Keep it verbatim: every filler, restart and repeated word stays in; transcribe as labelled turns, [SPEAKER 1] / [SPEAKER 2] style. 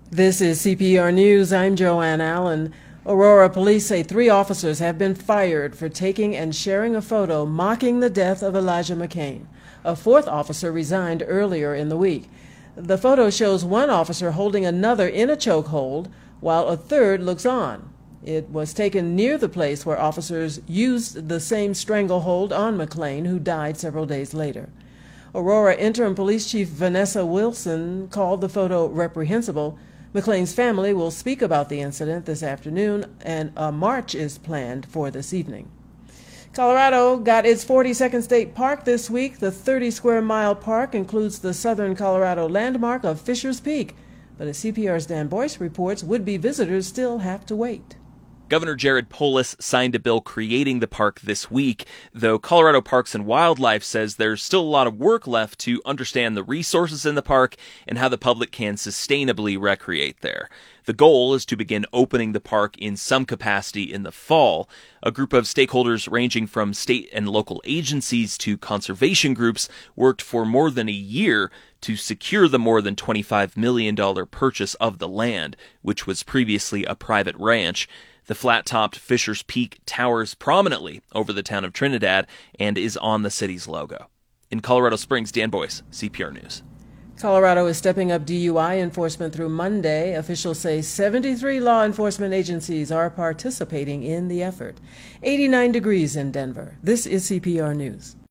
[SPEAKER 1] This is C P R News. I'm Joanne Allen. Aurora police say three officers have been fired for taking and sharing a photo mocking the death of Elijah McClain. A fourth officer resigned earlier in the week. The photo shows one officer holding another in a chokehold while a third looks on. It was taken near the place where officers used the same stranglehold on McClain, who died several days later. Aurora Interim Police Chief Vanessa Wilson called the photo reprehensible. McClain's family will speak about the incident this afternoon, and a march is planned for this evening. Colorado got its forty-second state park this week. The thirty square mile park includes the southern Colorado landmark of Fisher's Peak. But as C P R's Dan Boyce reports, would-be visitors still have to wait.
[SPEAKER 2] Governor Jared Polis signed a bill creating the park this week, though Colorado Parks and Wildlife says there's still a lot of work left to understand the resources in the park and how the public can sustainably recreate there. The goal is to begin opening the park in some capacity in the fall. A group of stakeholders ranging from state and local agencies to conservation groups worked for more than a year to secure the more than twenty-five million dollars purchase of the land, which was previously a private ranch. The flat-topped Fisher's Peak towers prominently over the town of Trinidad and is on the city's logo. In Colorado Springs, Dan Boyce, C P R News.
[SPEAKER 1] Colorado is stepping up D U I enforcement through Monday. Officials say seventy-three law enforcement agencies are participating in the effort. eighty-nine degrees in Denver. This is C P R News.